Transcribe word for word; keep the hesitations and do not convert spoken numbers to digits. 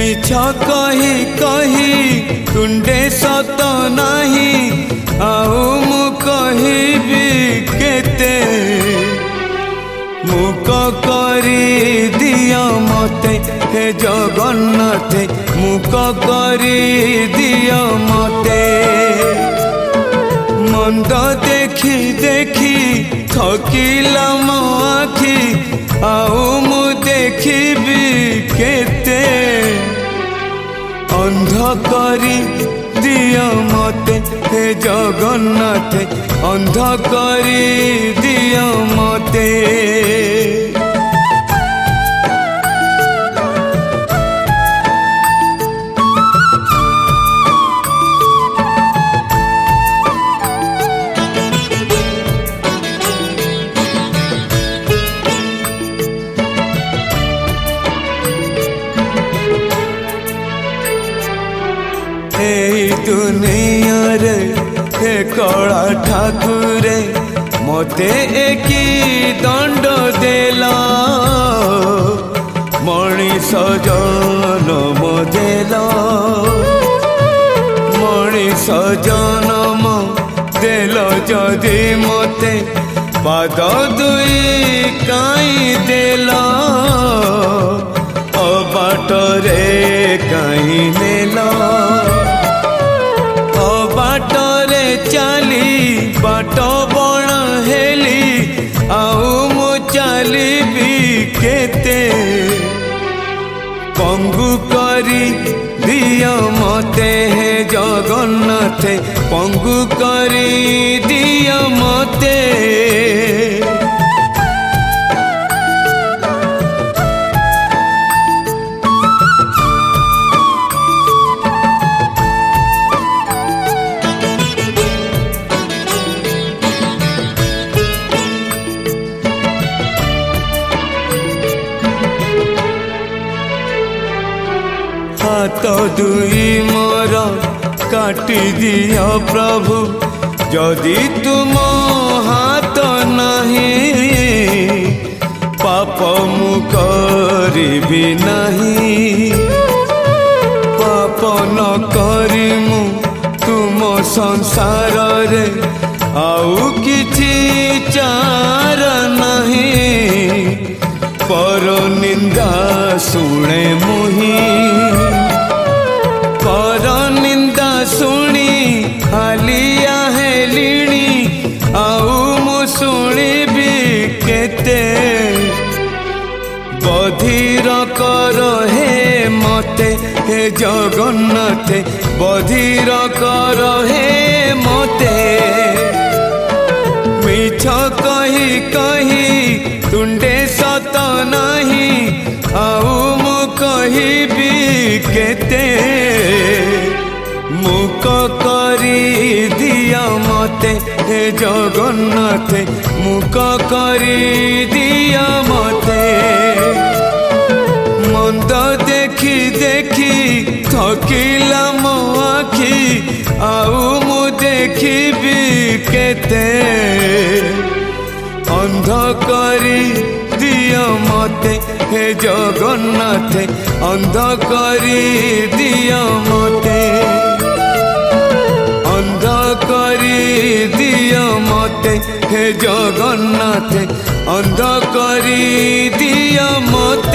मिछ कही कही तुंडे सत नाही आउ मु कहिबी केते मुक करी दिया मते हे जगन्नाथ मुक करी दिया मते मंद देखी देखी थकिला मो आखि आउ मु देखिबी केते अंध करी दिया मते हे जगन्नाथ अंध करी दिया मते दुनिया रे हे कला ठाकुरे मते एकी दंड देला मनीष जनम देला मनीष जनम देल जदि मते पाद दुई काई देला अबाटरे काई नेला बाटरे चली बाट बण हेली आउ मु चलिबी केते पंगु करी दिया मते हे जगन्नाथ पंगु करी दिया मते हाथ दुई मोर काटी दिया प्रभु जदि तुम हाथ नहीं पाप मु करिबी नहीं पाप न करी मु तुम संसार रे आउ किछि चार नहीं पर निंदा सुने मुही पर निंदा सुनी हालिया हेलिणी आउ मु शुणिबी केते बधिर कर हे मते हे जगन्नाथ बधिर कर हे मते मिछ कही कही तुंडे सत नहीं आउ मु कहिबी केते मुक करी दिया मते हे जगन्नाथ मुक करी दिया मते मंद देखी देखी थकिला मो आखि आउ मु देखिबी केते अंध करी दिया मते हे जगन्नाथ अंध करी दिया मते अंध करी दिया मते हे जगन्नाथ अंध करी दिया मते।